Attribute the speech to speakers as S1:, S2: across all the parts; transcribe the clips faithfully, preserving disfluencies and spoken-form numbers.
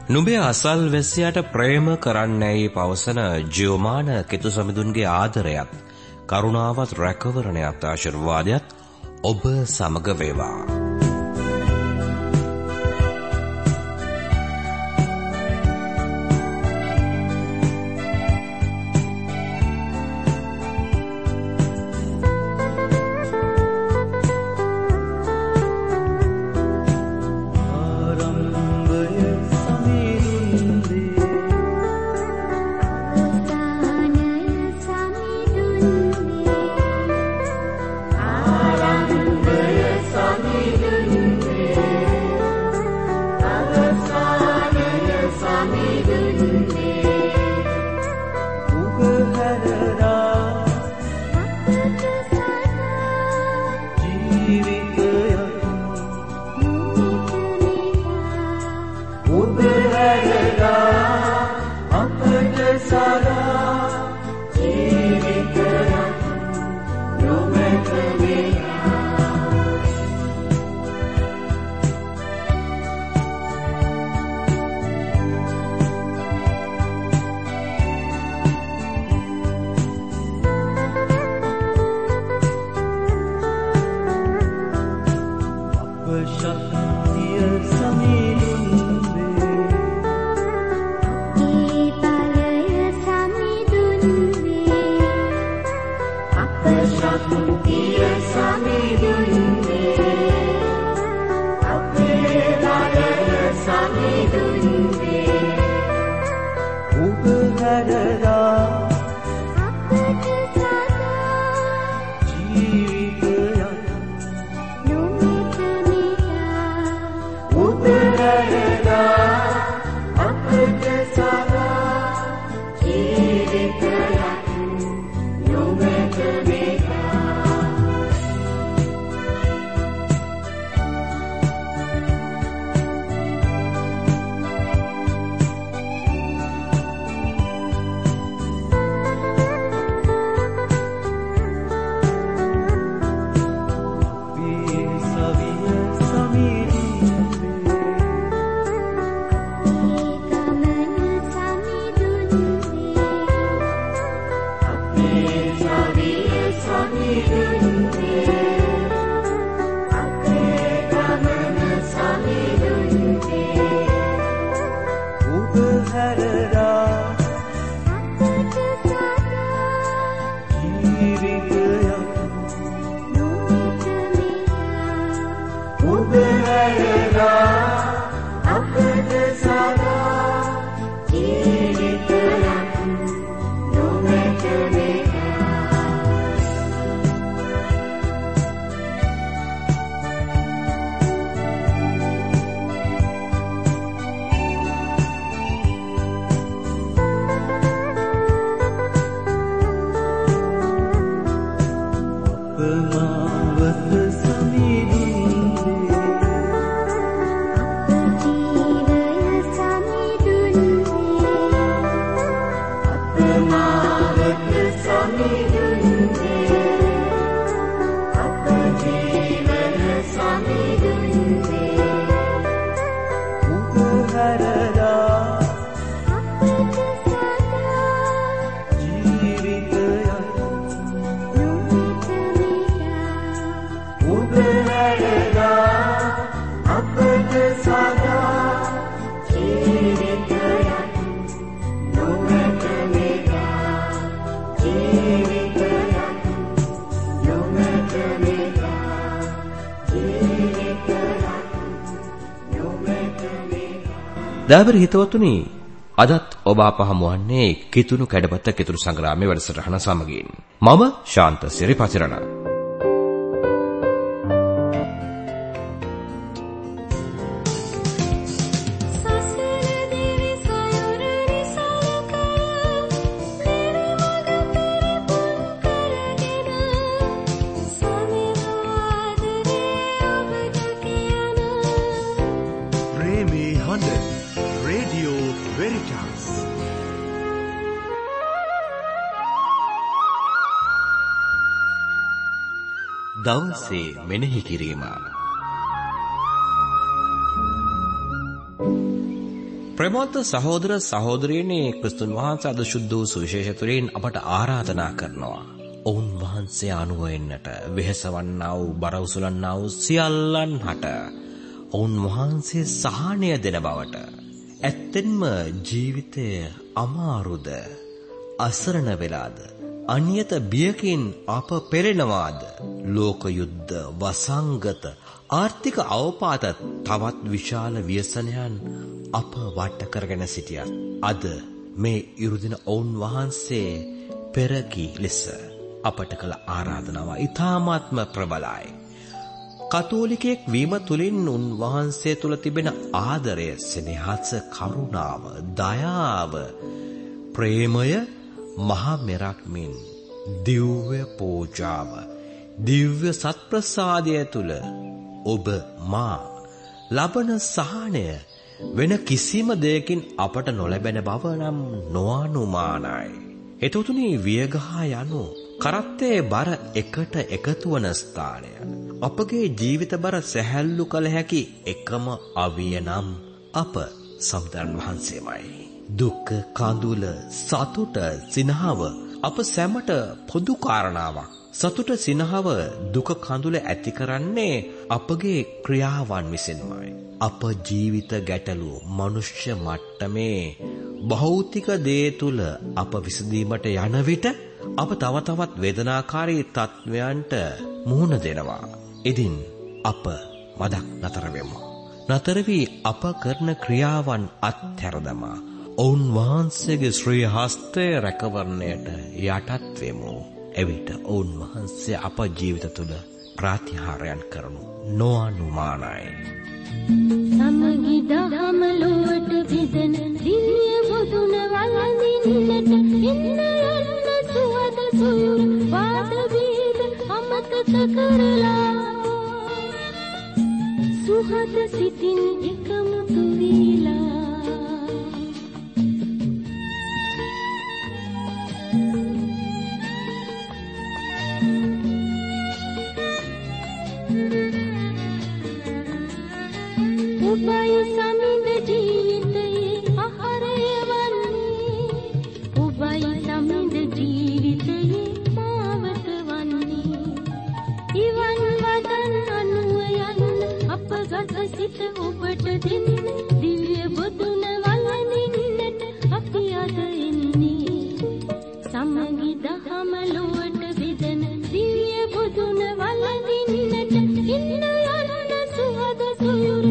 S1: නුඹේ අසල්වැසියාට ප්‍රේම කරන්නැයි පවසන ජියෝමාන කෙතුසමිඳුන්ගේ ආදරයත් කරුණාවත් රැකවරණයත් ආශිර්වාදයත් ඔබ සමග වේවා.
S2: දයාබර හිතවතුනි, අදත් ඔබ අප හමුවන්නේ කිතුණු කැඩපත කිතුණු සංග්‍රාමයේ වැඩසටහන සමගින්. මම ශාන්ත සිරිපතිරණ. දවසේ මෙනෙහි කිරීම.
S1: ප්‍රේමවන්ත සහෝදර සහෝදරියනි, ක්‍රිස්තුන් වහන්සේ අද සුද්ධ වූ සුවිශේෂ තුළින් අපට ආරාධනා කරනවා. ඔවුන් වහන්සේ අනුව එන්නට, වෙහෙසවන්නා වූ, බර උසුලන්නා වූ සියල්ලන් හට ඔවුන් වහන්සේ සහනය දෙන බවට. ඇත්තෙන්ම ජීවිතය අමාරුද, අසරණ වෙලාද, අනියත බියකින් අප පෙළෙනවාද, ලෝක යුද්ධ, වසංගත, ආර්ථික අවපාත, තවත් විශාල ව්‍යසනයන් අප වට කරගෙන සිටියත් අද මේ ඉරුදින ඔවුන් වහන්සේ පෙරකී ලෙස අපට කළ ආරාධනාව ඉතාමත්ම ප්‍රබලයි. කතෝලිකයෙක් වීම තුළින් උන්වහන්සේ තුළ තිබෙන ආදරය, සෙනෙහස, කරුණාව, දයාව, ප්‍රේමය මහා මෙරක් මෙන් දිව්‍ය පූජාව, දිව්‍ය සත්ප්‍රසාදය තුළ ඔබ මා ලබන සහනය වෙන කිසිම දෙයකින් අපට නොලැබෙන බව නම් නොඅනුමානයි. එතතුනි, වියගහ යනු කරත්තේ බර එකට එකතු වන ස්ථානය. අපගේ ජීවිත බර සැහැල්ලු කළ හැකි එකම අවිය නම් අප සම්බුදුන් වහන්සේමයි. දුක, කඳුල, සතුට, සිනහව අප සැමට පොදු කාරණාවක්. සතුට, සිනහව, දුක, කඳුල ඇති කරන්නේ අපගේ ක්‍රියාවන් විසින්මයි. අප ජීවිත ගැටලු මනුෂ්‍ය මට්ටමේ භෞතික දේ තුල අප විසඳීමට යන විට අප තව තවත් වේදනාකාරී තත්වයන්ට මුහුණ දෙනවා. ඉතින් අප මදක් නතර වෙමු. නතර වී අප කරන ක්‍රියාවන් අත්හැරදමා ඔවුන් වහන්සේගේ ශ්‍රී හස්තය රැකවරණයට යටත් වෙමු. එවිට ඔවුන් වහන්සේ අප ජීවිත තුළ ප්‍රාතිහාර්යයන් කරනු නොඅනුමානයි.
S3: සමගි දහම ලොවට බෙදෙන දිව්‍ය බුදුන වළඳින්නට එන්න යන්න සුවද සුර වාද වේද අමතක කරලා සුහද සිතින් එකමුතු වීලා ඔබයි සමිඳ ජීවිතයේ ආහාරය වන්නේ, ඔබයි සමිඳ ජීවිතයේ මාවත වන්නේ. ඉවන් වදන් අනුව යන්න අප ගත සිත ඔබට දෙන්න, දිව්‍ය බුදුන වළඳින්නට අපි අද එන්නේ. සමගි දහම ලොවට බෙදෙන දිව්‍ය බුදුන වළඳින්නට ඉන්න යන්න සුහද සුර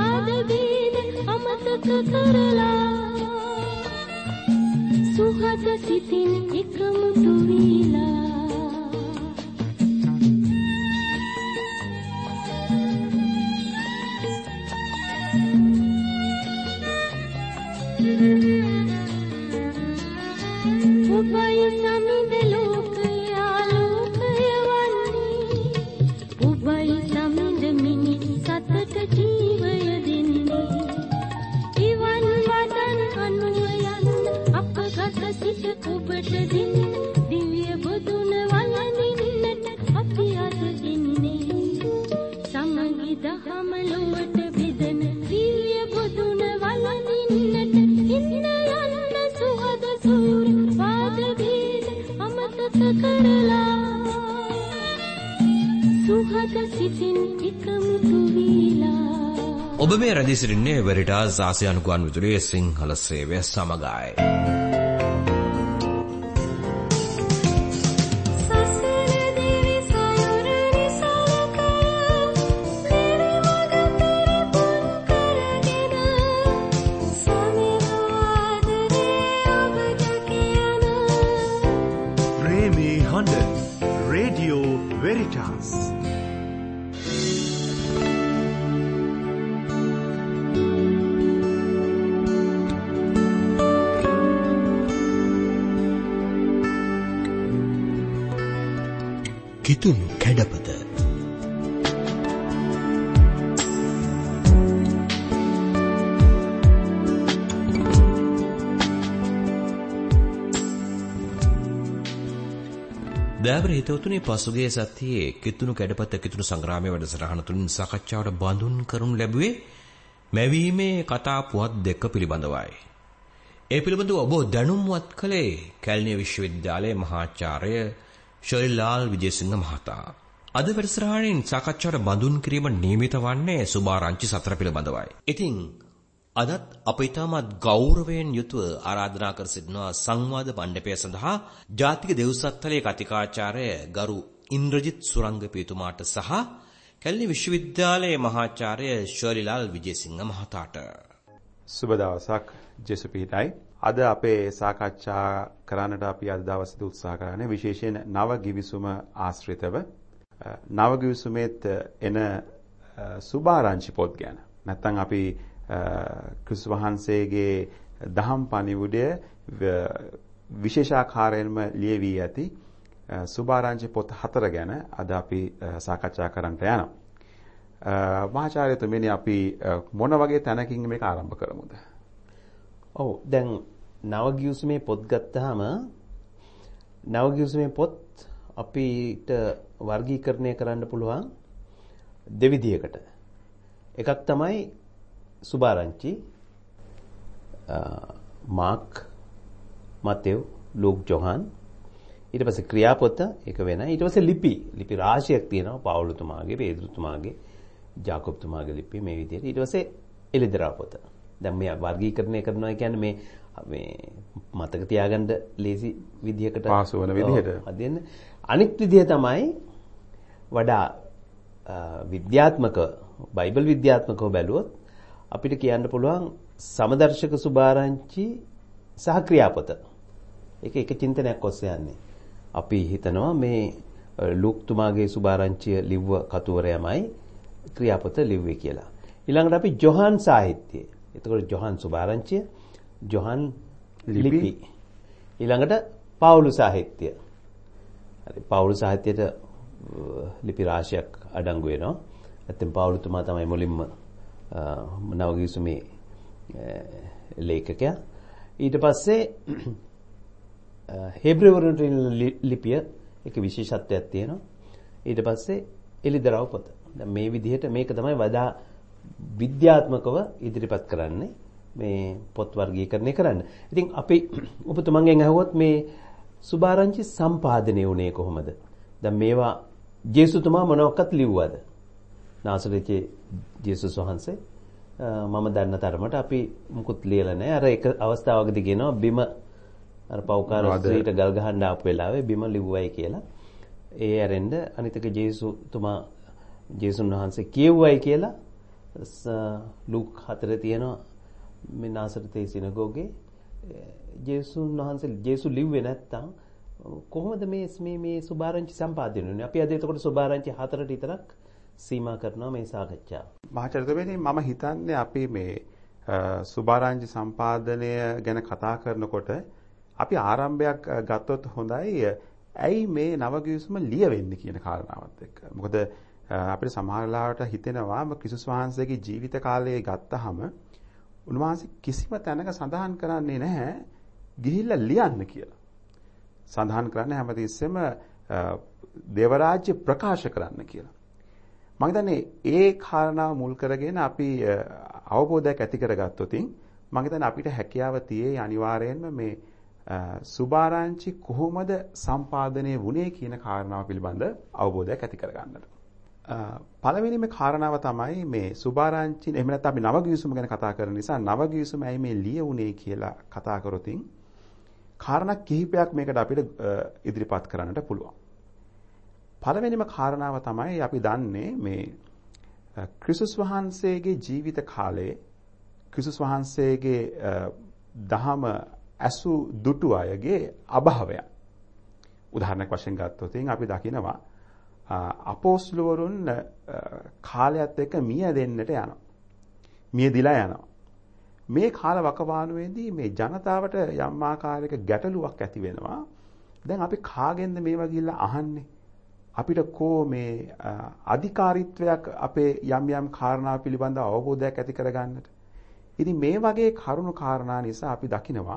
S3: කරලා සුහද සිතින් එකමුතු වීලා ඔබයි සමිඳ ලෝකයේ ආලෝකය වන්නේ, ඔබයි සමිඳ මිනිස් සතට ජීවය දෙන්නේ. ඉවන් වදන් අනුව යන්න අප ගත සිත ඔබට දෙන්න, දිව්‍ය බුදුන වළඳින්නට අපි අද එන්නේ. සමගි දහම ලොවට බෙදෙන දිව්‍ය බුදුන වළඳින්නට එන්න යන්න සුහද සූර වාද වේද අමතක කරලා සුහද සිතින් එකමුතු වීලා.
S1: ඔබ මේ රැඳී සිටින්නේ වෙරිටාස් ආසියානු ගුවන් විදුලියේ සිංහල සේවය සමගයි.
S4: ප්‍රේමී හඬ රේඩියෝ වෙරිටාස්.
S1: කිතුණු කැඩපත. දෑවර හිතවතුනි, පසුගිය සතියේ කිතුණු කැඩපත කිතුණු සංග්‍රාමයේ වැඩසටහන තුලින් සාකච්ඡාවට බඳුන් කරනු ලැබුවේ මැවීමේ කතා පුවත් දෙක පිළිබඳවයි. ඒ පිළිබඳව ඔබ දැනුම්වත් කළේ කැලණිය විශ්වවිද්‍යාලයේ මහාචාර්ය ශරීලාල් විජේසිංහ මහතා. අද වැඩසටහනින් සාකච්ඡාවට බඳුන් කිරීම නියමිත වන්නේ සුභාරංචි සතර පිළිබඳවයි. ඉතින් අදත් අප ඉතාමත් ගෞරවයෙන් යුතුව ආරාධනා කර සිටිනවා සංවාද මණ්ඩපය සඳහා ජාතික දෙව්සත්තලේ කතිකාචාර්ය ගරු ඉන්ද්‍රජිත් සුරංගපීතුමාට සහ කැලණිය විශ්වවිද්‍යාලයේ මහාචාර්ය ශරීලාල් විජේසිංහ මහතාට
S5: සුබ දවසක් ජෙසුපීටයි. අද අපේ සාකච්ඡා කරන්නට අපි අද දවසේදී උත්සාහ කරන්නේ විශේෂයෙන් නව ගිවිසුම ආශ්‍රිතව නව ගිවිසුමේත් එන සුභාරංචි පොත් ගැන. නැත්නම් අපි ක්‍රිස්තුස් වහන්සේගේ දහම් පණිවුඩය විශේෂාකාරයෙන්ම ලියවී ඇති සුභාරංචි පොත් හතර ගැන අද අපි සාකච්ඡා කරන්නට යනවා. මහාචාර්යතුමනි අපි මොන වගේ තැනකින් මේක ආරම්භ කරමුද?
S6: ඔව් දැන් නවගිවිසුමේ පොත් ගත්තාම නවගිවිසුමේ පොත් අපිට වර්ගීකරණය කරන්න පුළුවන් දෙවිදියකට. එකක් තමයි සුභාරංචි, මාක්, මතෙව්, ලූක්, ජොහන්. ඊට පස්සේ ක්‍රියාපොත එක වෙනයි. ඊට පස්සේ ලිපි. ලිපි රාශියක් තියෙනවා. පවුලුතුමාගේ, පේතෘතුමාගේ, ජාකොබ්තුමාගේ ලිපි මේ විදිහට. ඊට පස්සේ එළිදරව් පොත. දැන් මේ වර්ගීකරණය කරනවා කියන්නේ මේ මේ මතක තියාගන්න ලේසි විදිහකට
S5: පාසු වෙන විදිහට.
S6: අදින්න. අනිත් විදිහ තමයි වඩා විද්‍යාත්මක බයිබල් විද්‍යාත්මකව බැලුවොත් අපිට කියන්න පුළුවන් සමදර්ශක සුභාරංචි සහ ක්‍රියාපොත. ඒක එක චින්තනයක් ඔස්සේ යන්නේ. අපි හිතනවා මේ ලූක්තුමාගේ සුභාරංචිය ලිව්ව කතුවරයමයි ක්‍රියාපොත ලිව්වේ කියලා. ඊළඟට අපි ජොහන් සාහිත්‍යය. එතකොට ජොහන් සුභාරංචිය, ජොහන් ලිපි. ඊළඟට පවුලු සාහිත්‍ය. හරි පවුලු සාහිත්‍යයට ලිපි රාශියක් අඩංගු වෙනවා. නැත්නම් පවුලුතුමා තමයි මුලින්ම නවගිවිසුමේ ලේඛකයා. ඊට පස්සේ හේබ්‍රවරුන්ට ලිපිය එක විශේෂත්වයක් තියෙනවා. ඊට පස්සේ එළිදරව් පොත. දැන් මේ විදිහට මේක තමයි වඩා විද්‍යාත්මකව ඉදිරිපත් කරන්නේ මේ පොත් වර්ගීකරණය කරන්න. ඉතින් අපි ඔබතුමන්ගෙන් අහුවොත් මේ සුභාරංචි සම්පාදනය වුණේ කොහොමද? දැන් මේවා ජේසුතුමා මොනවක්වත් ලිව්වද? නාසරේතේ ජේසුස් වහන්සේ මම දන්න තරමට අපි මුකුත් ලියලා නැහැ. අර එක අවස්ථාවකදී කියනවා බිම අර පෞකාර ස්ත්‍රීට ගල් ගහන්න ආපු වෙලාවේ බිම ලිව්වයි කියලා. ඒ ඇරෙන්න අනිතක ජේසුතුමා ජේසුන් වහන්සේ කියුවයි කියලා ලූක් හතරේ තියෙනවා මේ නාසරේතේ සිනගෝගේ ජේසුන් වහන්සේ ජේසු ලිව්වේ නැත්තම් කොහොමද මේ මේ මේ සුභාරංචි සම්පාදනය වෙන්නේ? අපි අද එතකොට සුභාරංචි හතරට විතරක් සීමා කරනවා මේ සාකච්ඡාව.
S5: මහාචාර්යතුමනි මම හිතන්නේ අපි මේ සුභාරංචි සම්පාදනය ගැන කතා කරනකොට අපි ආරම්භයක් ගත්තොත් හොඳයි. ඇයි මේ නවගිවිසුම ලියවෙන්නේ කියන කාරණාවත් එක්ක. මොකද අපිට සමහර ලාවට හිතෙනවා ක්‍රිස්තුස් වහන්සේගේ ජීවිත කාලයේ ගත්තහම උන්වහන්සේ කිසිම තැනක සඳහන් කරන්නේ නැහැ ගිහිල්ලා ලියන්න කියලා. සඳහන් කරන්නේ හැමතිස්සෙම දේවරාජ්‍ය ප්‍රකාශ කරන්න කියලා. මම හිතන්නේ ඒ කාරණාව මුල් කරගෙන අපි අවබෝධයක් ඇති කරගත්තොත් මම හිතන්නේ අපිට හැකියාව තියෙයි අනිවාර්යයෙන්ම මේ සුභාරංචි කොහොමද සම්පාදනය වුණේ කියන කාරණාව පිළිබඳ අවබෝධයක් ඇති කරගන්නට. පළවෙනිම කාරණාව තමයි මේ සුභාරංචි එහෙම නැත්නම් අපි නවගිවිසුම ගැන කතා කරන නිසා නවගිවිසුම ඇයි මේ ලියුනේ කියලා කතා කරොතින් කාරණා කිහිපයක් මේකට අපිට ඉදිරිපත් කරන්නට පුළුවන්. පළවෙනිම කාරණාව තමයි අපි දන්නේ මේ ක්‍රිස්තුස් වහන්සේගේ ජීවිත කාලයේ ක්‍රිස්තුස් වහන්සේගේ දහම ඇසු දුටු අයගේ අභාවය. උදාහරණයක් වශයෙන් ගත්තොත් අපි දකිනවා අපෝස්තලවරුන් කාලයත් එක්ක මිය දෙන්නට යනවා. මිය දිලා යනවා. මේ කාල වකවානුවේදී මේ ජනතාවට යම් ආකාරයක ගැටලුවක් ඇති වෙනවා. දැන් අපි කාගෙන්ද මේවා ගිහිල්ලා අහන්නේ? අපිට කෝ මේ අධිකාරීත්වයක් අපේ යම් යම් කාරණා පිළිබඳව අවබෝධයක් ඇති කරගන්නට. ඉතින් මේ වගේ කරුණු කාරණා නිසා අපි දකිනවා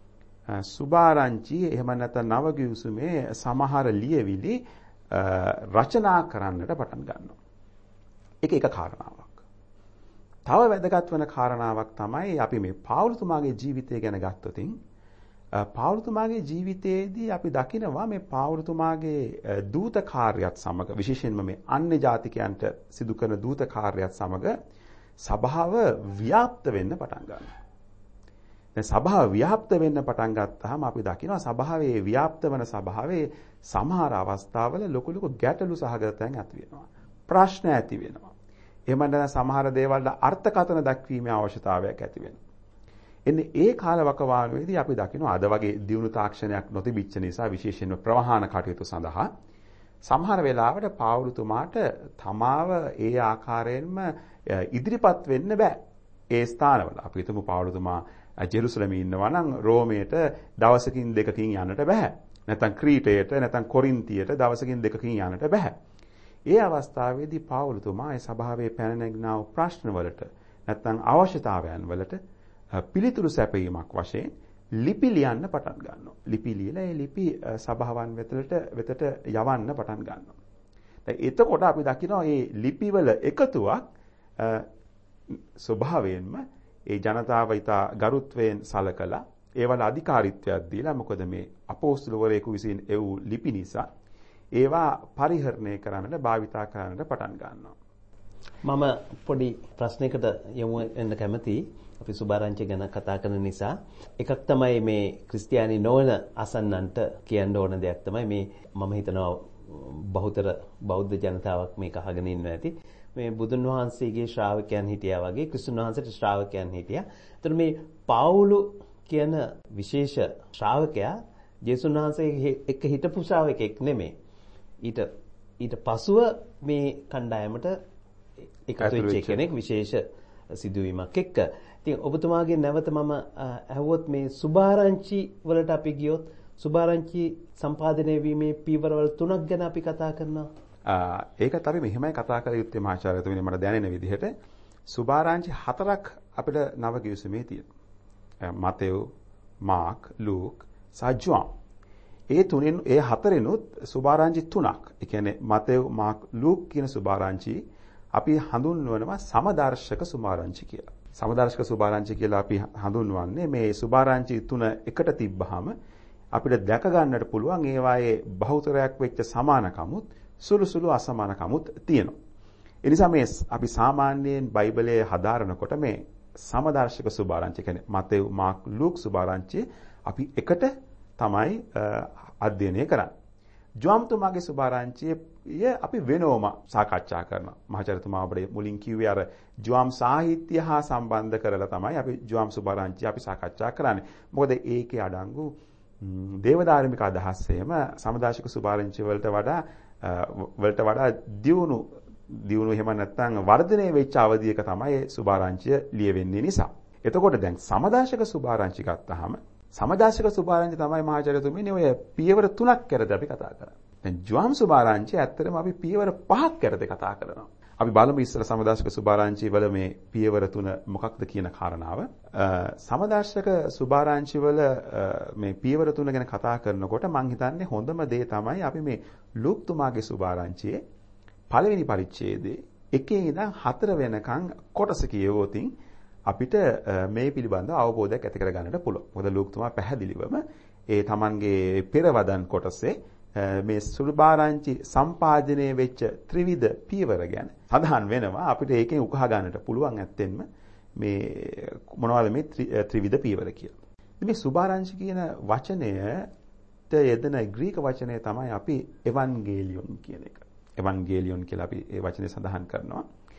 S5: සුභාරංචි එහෙම නැත්නම් නවගිවිසුමේ සමහර ලියවිලි රචනා කරන්නට පටන් ගන්නවා. ඒක එක කාරණාවක්. තව වැදගත් වෙන කාරණාවක් තමයි අපි මේ පාවුලතුමාගේ ජීවිතය ගැන ගත්තොතින් පාවුලතුමාගේ ජීවිතයේදී අපි දකිනවා මේ පාවුලතුමාගේ දූත කාර්යයත් සමග විශේෂයෙන්ම මේ අන්‍ය ජාතිකයන්ට සිදු කරන දූත කාර්යයත් සමග සභාව ව්‍යාප්ත වෙන්න පටන් ගන්නවා. දැන් සභාව ව්‍යාප්ත වෙන්න පටන් ගත්තාම අපි දකිනවා සභාවේ ව්‍යාප්ත වෙන සභාවේ සමහර අවස්ථාවල ලොකු ලොකු ගැටලු සහගතයන් ඇති වෙනවා. ප්‍රශ්න ඇති වෙනවා. එහෙම නැත්නම් සමහර දේවල් වල අර්ථකථන දක්වීමේ අවශ්‍යතාවයක් ඇති වෙනවා. එන්නේ ඒ කාලවකවානුවේදී අපි දකිනවා අද වගේ දියුණු තාක්ෂණයක් නොතිබිච්ච නිසා විශේෂයෙන්ම ප්‍රවාහන කටයුතු සඳහා සමහර වෙලාවට පාවුලතුමාට තමාව ඒ ආකාරයෙන්ම ඉදිරිපත් වෙන්න බෑ. ඒ ස්ථානවල අපි හිතමු පාවුලතුමා ජෙරුසලමේ ඉන්නවා නම් රෝමයට දවසකින් දෙකකින් යන්නට බෑ. නැත්නම් ක්‍රීටයට නැත්නම් කොරින්තියට දවසකින් දෙකකින් යන්නට බෑ. ඒ අවස්ථාවේදී පාවුලතුමා ඒ සභාවේ පැන නැගිනා ප්‍රශ්න වලට නැත්නම් අවශ්‍යතාවයන් වලට පිළිතුරු සැපයීමක් වශයෙන් ලිපි ලියන්න පටන් ගන්නවා. ලිපි ලියලා ඒ ලිපි සභාවන් වෙතට වෙතට යවන්න පටන් ගන්නවා. දැන් එතකොට අපි දකිනවා මේ ලිපිවල එකතුවක් ස්වභාවයෙන්ම ඒ ජනතාව ඉතා ගරුත්වයෙන් සලකලා ඒවල අධිකාරීත්වයක් දීලා මොකද මේ අපෝස්තලවරයෙකු විසින් එව් ලිපි නිසා ඒවා පරිහරණය කරන්නට භාවිතා කරන්නට පටන් ගන්නවා.
S6: මම පොඩි ප්‍රශ්නයකට යමු වෙන්න කැමතියි. අපි සුභාරංචි ගැන කතා කරන නිසා එකක් තමයි මේ ක්‍රිස්තියානි නොවන අසන්නන්ට කියන්න ඕන දෙයක් තමයි මේ මම හිතනවා බහුතර බෞද්ධ ජනතාවක් මේක අහගෙන ඉන්නවා ඇති. මේ බුදුන් වහන්සේගේ ශ්‍රාවකයන් හිටියා වගේ ක්‍රිස්තුන් වහන්සේට ශ්‍රාවකයන් හිටියා. ඒතර මේ පාවුලු කියන විශේෂ ශ්‍රාවකයා ජේසුස් වහන්සේ එක්ක හිටපු ශ්‍රාවකෙක් නෙමෙයි. ඊට ඊට පසුව මේ කණ්ඩායමට එකතු වෙච්ච කෙනෙක් විශේෂ සිදුවීමක් එක්ක. ඉතින් ඔබතුමාගේ නැවත මම අහුවොත් මේ සුභාරංචි වලට අපි ගියොත් සුභාරංචි සම්පාදනය වීමේ පීවරවල තුනක් ගැන අපි කතා කරනවා.
S5: ඒකත් අපි මෙහෙමයි කතා කළ යුත්තේ මහාචාර්යතුමනි මට දැනෙන විදිහට සුභාරංචි හතරක් අපිට නව ගිවිසුමේ තියෙනවා. මතෙව්, මාක්, ලූක් සහ ජෝන්. ඒ තුනෙන් ඒ හතරෙනුත් සුභාරංචි තුනක්. ඒ කියන්නේ මතෙව්, මාක්, ලූක් කියන සුභාරංචි අපි හඳුන්වනවා සමදර්ශක සුභාරංචි කියලා. සමදර්ශක සුභාරංචි කියලා අපි හඳුන්වන්නේ මේ සුභාරංචි තුන එකට තිබ්බහම අපිට දැක ගන්නට පුළුවන් ඒවායේ බහුතරයක් වෙච්ච සමානකමුත් සුළු සුළු අසමානකමුත් තියෙනවා. ඒ නිසා මේ අපි සාමාන්‍යයෙන් බයිබලයේ හදාරනකොට මේ සමදර්ශක සුභාරංචි කියන්නේ මතෙව්, මාක්, ලූක් සුභාරංචි අපි එකට තමයි අධ්‍යයනය කරන්නේ. ජෝම්තුමාගේ සුභාරංචිය අපි වෙනවම සාකච්ඡා කරනවා. මහාචාර්යතුමා අපේ මුලින් කිව්වේ අර ජෝම් සාහිත්‍ය හා සම්බන්ධ කරලා තමයි අපි ජෝම් සුභාරංචිය අපි සාකච්ඡා කරන්නේ. මොකද ඒකේ අඩංගු දේවධාර්මික අදහස් එහෙම සමදාශික සුභාරංචි වලට වඩා වලට වඩා දියුණු දියුණු එහෙම නැත්නම් වර්ධනය වෙච්ච අවධියක තමයි සුභාරංචිය ලියවෙන්නේ නිසා. එතකොට දැන් සමදාශක සුභාරංචි ගත්තාම සමදාශක සුභාරංචි තමයි මහාචාර්යතුමනි ඔය පියවර තුනක් කරලා අපි කතා කරන්නේ. දැන් ජෝම් සුභාරංචි ඇත්තටම අපි පියවර පහක් කරලා කතා කරනවා. අපි බලමු ඉස්සර සමදාශක සුභාරංචි වල මේ පියවර තුන මොකක්ද කියන කාරණාව. සමදාශක සුභාරංචි වල මේ පියවර තුන ගැන කතා කරනකොට මම හිතන්නේ හොඳම දේ තමයි අපි මේ ලූක් තුමාගේ සුභාරංචියේ පළවෙනි පරිච්ඡේදයේ එකේ ඉඳන් හතර වෙනකන් කොටස කියවෝතින් අපිට මේ පිළිබඳව අවබෝධයක් ඇති කර ගන්නට පුළුවන්. මොකද ලූක් තුමා පැහැදිලිවම ඒ Tamanගේ පෙරවදන් කොටසේ මේ සුභාරංචි සම්පාදනය වෙච්ච ත්‍රිවිධ පියවර ගැන සඳහන් වෙනවා. අපිට ඒකෙන් උකහා ගන්නට පුළුවන් ඇත්තෙන්ම මේ මොනවද මේ ත්‍රිවිධ පියවර කියලා. මේ සුභාරංචි කියන වචනයට යෙදෙන ග්‍රීක වචනය තමයි අපි එවන්ගේලියොන් කියන එක. එවන්ගේලියොන් කියලා අපි ඒ වචනේ සඳහන් කරනවා.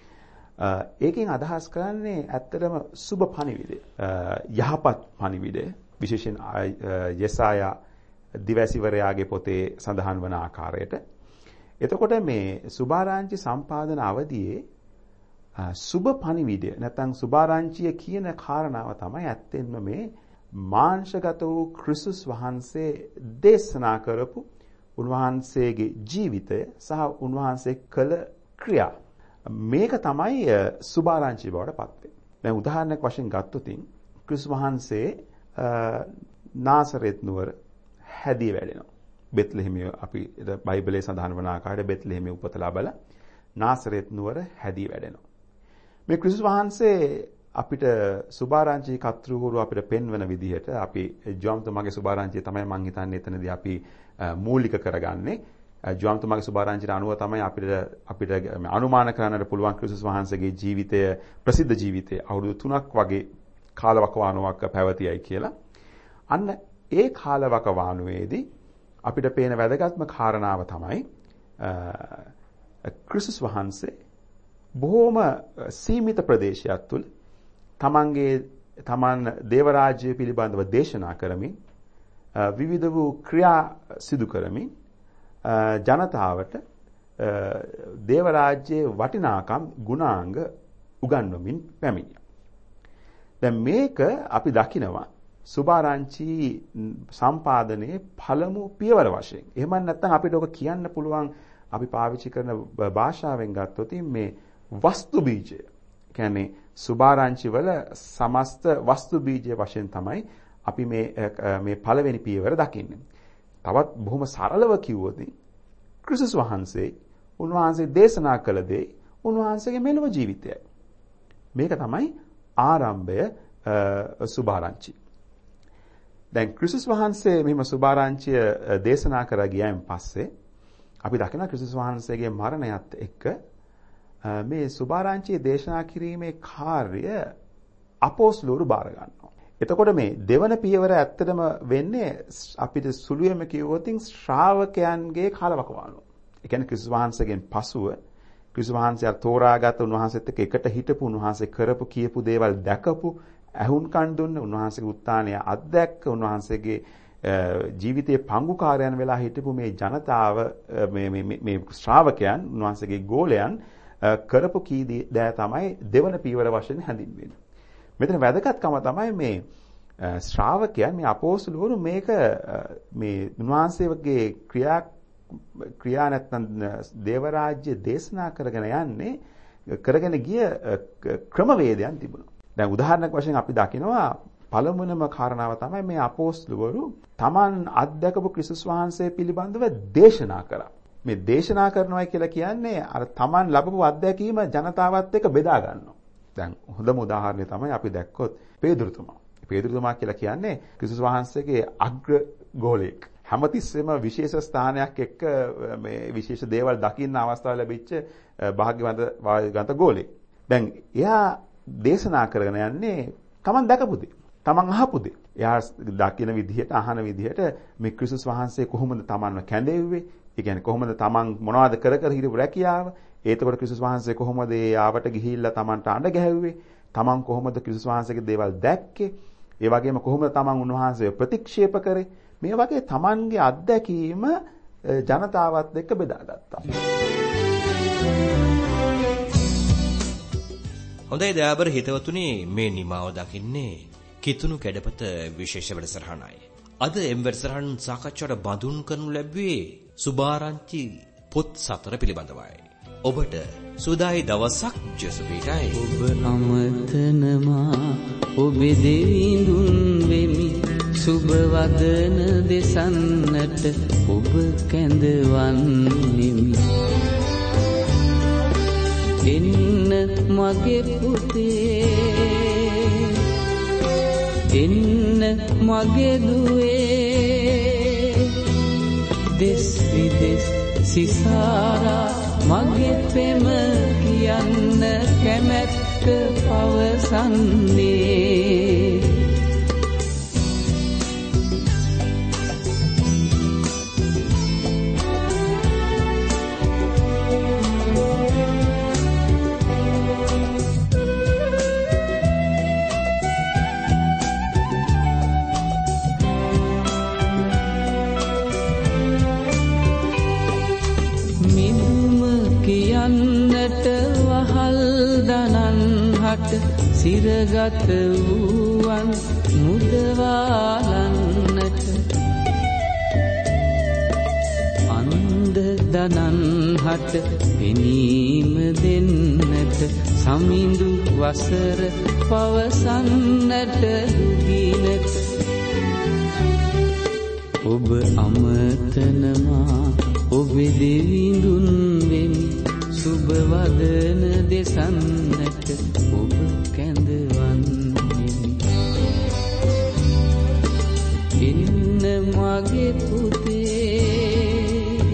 S5: ඒකෙන් අදහස් කරන්නේ ඇත්තටම සුබ පණිවිඩය. යහපත් පණිවිඩය. විශේෂයෙන් යෙසායා දිවැසිවරයාගේ පොතේ සඳහන් වන ආකාරයට. එතකොට මේ සුභාරංචි සම්පාදන අවධියේ සුබ පණිවිඩය නැත්නම් සුභාරංචිය කියන කාරණාව තමයි ඇත්තෙන්ම මේ මාංශගත වූ ක්‍රිස්තුස් වහන්සේ දේශනා කරපු උන්වහන්සේගේ ජීවිතය සහ උන්වහන්සේ කළ ක්‍රියා. මේක තමයි සුභාරංචි බවට පත් වෙන්නේ. දැන් උදාහරණයක් වශයෙන් ගත්තොත් ක්‍රිස්තුස් වහන්සේ නාසරෙත් නුවර හැදී වැඩෙනවා. බෙත්ලෙහෙමේ අපි බයිබලයේ සඳහන් වන ආකාරයට බෙත්ලෙහෙමේ උපත ලැබලා නාසරෙත් නුවර හැදී වැඩෙනවා. මේ ක්‍රිස්තුස් වහන්සේ අපිට සුභාරංචි කර්තෘවරු අපිට පෙන්වන විදිහට අපි ජෝම්තුමාගේ සුභාරංචිය තමයි මම හිතන්නේ එතනදී අපි මූලික කරගන්නේ. ජෝම්තුමාගේ සුභාරංචියට අනුව තමයි අපිට අපිට අනුමාන කරන්නට පුළුවන් ක්‍රිස්තුස් වහන්සේගේ ජීවිතය ප්‍රසිද්ධ ජීවිතය අවුරුදු තුනක් වගේ කාලවකවානුවක් පැවතියයි කියලා. අන්න ඒ කාලවකවානුවේදී අපිට පේන වැදගත්ම කාරණාව තමයි ක්‍රිස්තුස් වහන්සේ බොහොම සීමිත ප්‍රදේශයක් තුල තමන්ගේ තමන් දේව රාජ්‍යය පිළිබඳව දේශනා කරමින් විවිධ වූ ක්‍රියා සිදු කරමින් ජනතාවට දේව රාජ්‍යයේ වටිනාකම් ගුණාංග උගන්වමින් පැමිණියා. දැන් මේක අපි දකිනවා සුභාරංචි සම්පාදනයේ පළමු පියවර වශයෙන්. එහෙම නැත්නම් අපිට ඔක කියන්න පුළුවන් අපි පාවිච්චි කරන භාෂාවෙන් ගත්තොත් මේ වස්තු බීජය. කියන්නේ සුභාරංචි වල සමස්ත වස්තු බීජය වශයෙන් තමයි අපි මේ මේ පළවෙනි පියවර දකින්නේ. තවත් බොහොම සරලව කිව්වොත් ක්‍රිස්තුස් වහන්සේ උන්වහන්සේ දේශනා කළ දේ උන්වහන්සේගේ මෙලොව ජීවිතයයි. මේක තමයි ආරම්භය සුභාරංචි. දැන් ක්‍රිස්තුස් වහන්සේ මෙහිම සුභාරංචිය දේශනා කර ගියයින් පස්සේ අපි දකිනවා ක්‍රිස්තුස් වහන්සේගේ මරණයත් එක්ක මේ සුභාරංචිය දේශනා කිරීමේ කාර්ය අපොස්තලවරු බාර ගන්නවා. එතකොට මේ දෙවන පියවර ඇත්තටම වෙන්නේ අපිට සුළුවෙම කිව්වොත් ශ්‍රාවකයන්ගේ කාලවකවානුව. ඒ කියන්නේ ක්‍රිස්තුස් වහන්සේගෙන් පසුව ක්‍රිස්තුස් වහන්සේ තෝරාගත් උන්වහන්සේත් එක්ක එකට හිටපු උන්වහන්සේ කරපු කියපු දේවල් දැකපු ඇහුම්කන් දුන්න උන්වහන්සේගේ උත්ථානය අත්දැක්ක උන්වහන්සේගේ ජීවිතයේ පංගුකාරයන් වෙලා හිටපු මේ ජනතාව මේ මේ මේ ශ්‍රාවකයන් උන්වහන්සේගේ ගෝලයන් කරපු කී දෑ තමයි දෙවන පියවර වශයෙන් හැඳින්වෙන්නේ. මෙතන වැදගත්කම තමයි මේ ශ්‍රාවකයන් මේ අපොස්තලවරු මේක මේ උන්වහන්සේගේ ක්‍රියා ක්‍රියා නැත්නම් දේව රාජ්‍ය දේශනා කරගෙන යන්නේ කරගෙන ගිය ක්‍රමවේදයන් තිබුණා. දැන් උදාහරණයක් වශයෙන් අපි දකිනවා පළමුවනම කාරණාව තමයි මේ අපොස්තලවරු Taman අත්දකපු ක්‍රිස්තුස් වහන්සේ පිළිබඳව දේශනා කරා. මේ දේශනා කරනවා කියලා කියන්නේ අර Taman ලැබපු අත්දැකීම ජනතාවත් එක්ක බෙදා ගන්නවා. දැන් හොඳම උදාහරණය තමයි අපි දැක්කොත් පේදුරුතුමා. පේදුරුතුමා කියලා කියන්නේ ක්‍රිස්තුස් වහන්සේගේ අග්‍ර ගෝලයෙක්. හැමතිස්සෙම විශේෂ ස්ථානයක් එක්ක මේ විශේෂ දේවල් දකින්න අවස්ථාව ලැබිච්ච භාග්‍යවන්ත වාග්යන්ත ගෝලයෙක්. දැන් එයා දේශනා කරගෙන යන්නේ Taman දැකපු දේ. Taman අහපු දේ. එයා දකින විදිහට අහන විදිහට මේ ක්‍රිස්තුස් වහන්සේ කොහොමද Tamanව කැඳෙව්වේ? ඒ කියන්නේ කොහොමද Taman මොනවද කර කර හිටපු රැකියාව? ඒතකොට ක්‍රිස්තුස් වහන්සේ කොහොමද ඒ ආවට ගිහිල්ලා Tamanට අඬ ගැහුවේ? Taman කොහොමද ක්‍රිස්තුස් වහන්සේගේ දේවල් දැක්කේ? ඒ වගේම කොහොමද Taman උන්වහන්සේව ප්‍රතික්ෂේප කරේ? මේ වගේ Tamanගේ අත්දැකීම ජනතාවත් එක්ක බෙදාගත්තා.
S1: හොඳයි දයාබර හිතවතුනි මේ නිමාව දකින්නේ කිතුණු කැඩපත විශේෂ වැඩසටහනයි. අද එම් වැඩසටහන් සාකච්ඡාවට බඳුන් කරනු ලැබුවේ සුභාරංචි පොත් සතර පිළිබඳවයි. ඔබට සුදායි දවසක් ජසුපීටයි.
S7: ඔබ අමතනවා ඔබේ දෙවිඳුන් වෙමි සුබ වදන දෙසන්නට ඔබ කැඳවන්නෙමි. එන්න මගේ පුතේ එන්න මගේ දුවේ දෙස් විදෙස් සිසාරා මගේ පෙම කියන්න කැමැත්ත පවසන්නේ. සිරගත වූවන් මුදවාලන්නට අන්ධ දනන් හට පෙනීම දෙන්නට සමිඳු වසර පවසන්නට දුගිනට ඔබ අමතනවා ඔබේ දෙවිඳුන් වෙමි සුබ වදන දෙසන්නට ඔබ කැඳවන්නේ. එන්න මගේ පුතේ,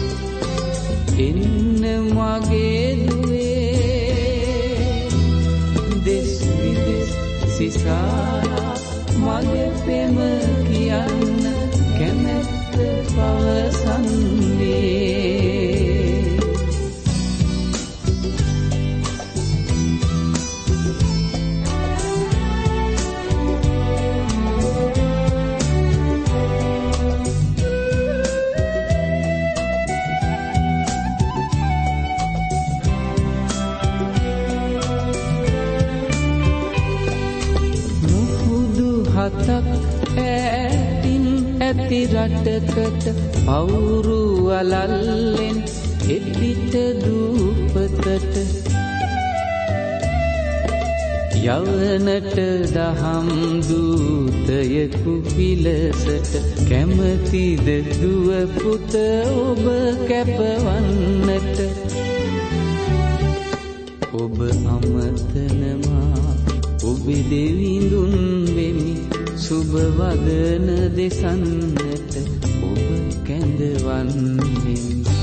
S7: එන්න මගේ දුවේ, දෙස් විදෙස් සිසාරා මගේ පෙම කියන්න කැමැත්ත පවසන්නේ. ඈතින් ඇති රටකට පවුරු වලල්ලෙන් එපිට දූපතට යවනට දහම් දූතයෙකු පිලසට කැමතිද දුව පුත ඔබ කැපවන්නට. ඔබ අමතනවා ඔබේ දෙවිඳුන් වෙමි සුබ වදන දෙසන්නට ඔබ කැඳවන්නේ.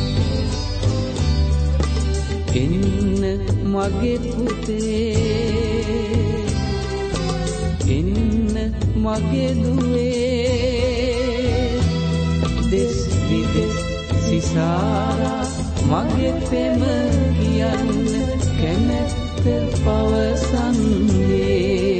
S7: එන්න මගේ පුතේ, එන්න මගේ දුවේ, දෙස් විදෙස් සිසාරා මගේ පෙම කියන්න කැමැත්ත පවසන්නේ.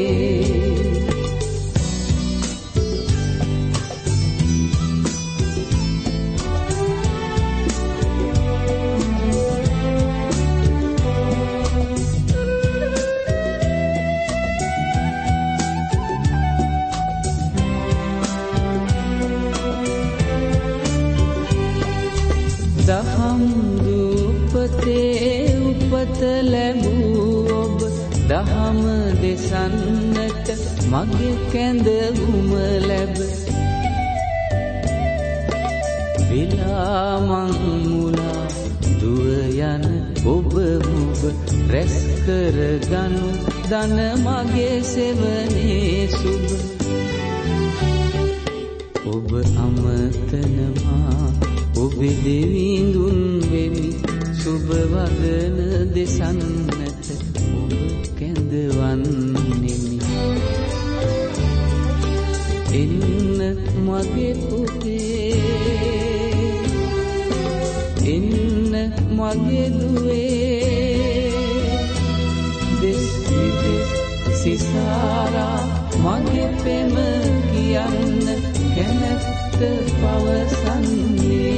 S7: දහම් දූපතේ උපත ලැබූ ඔබ දහම දෙසන්නට මගේ කැඳවුම ලැබ. විලාමං මුලා දුව යන ඔබ මුබ රැස් කරගනු දන මගේ සෙවනේ සුබ. ඔබ අමතනවා ඔබේ දෙවිඳුන් වෙමි සුබ වදන දෙසන්නට ඔබ කැඳවන්නෙමි. එන්න මගේ පුතේ, එන්න මගේ දුවේ, දෙස් විදෙස් සිසාරා මගේ පෙම කියන්න කැමැත්ත පවසන්නේ.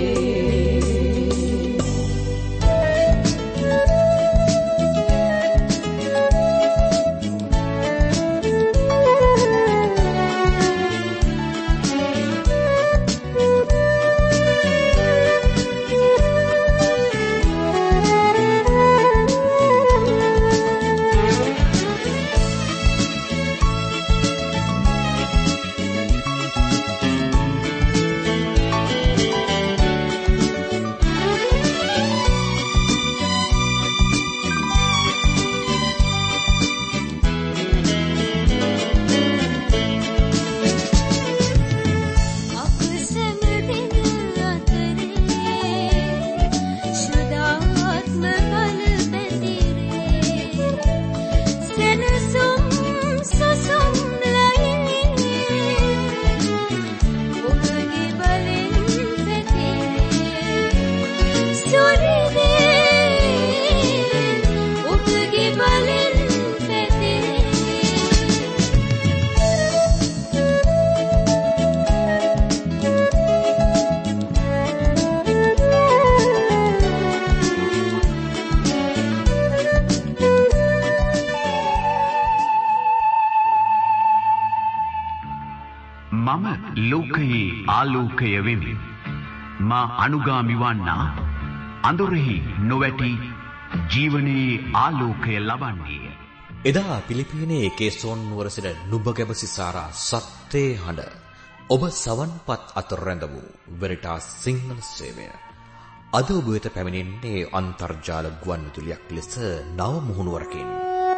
S8: ලෝකයේ ආලෝකය වෙමි. මා අනුගාමි වන්නා අඳුරෙහි නොවැටි ජීවනයේ ආලෝකය ලබන්නේ.
S2: එදා පිලිපිනයේ කේසෝන් නුවර සිට නුඹගැබ සිසාරා සත්‍යේ හඬ ඔබ සවන්පත් අතර රැඳ වූ වෙරිටාස් සිංහල සේවය අද ඔබ වෙත පැමිණෙන්නේ අන්තර්ජාල ගුවන්විදුලියක් ලෙස නව මුහුණුවරකින්.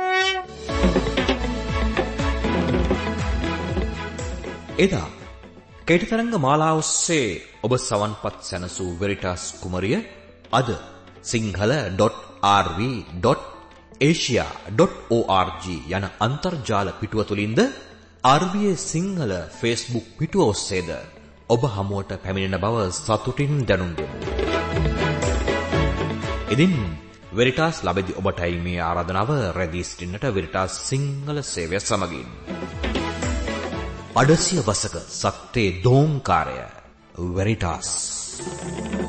S2: එදා කේටතරංග මාලාව ඔස්සේ ඔබ සවන්පත් සැනසූ වෙරිටාස් කුමරිය අද Sinhala dot R V dot Asia dot O R G යන අන්තර්ජාල පිටුව තුලින්ද R V A Sinhala Facebook පිටුව ඔස්සේද ඔබ හමුවට පැමිණෙන බව සතුටින් දැනුම් දෙමු. ඉතින් වෙරිටාස් ලැබෙදි ඔබටයි මේ ආරාධනාව රැඳී සිටින්නට වෙරිටාස් සිංහල සේවය සමගින්. අඩසිය වසක සත්‍යේ දෝංකාරය වෙරිටාස්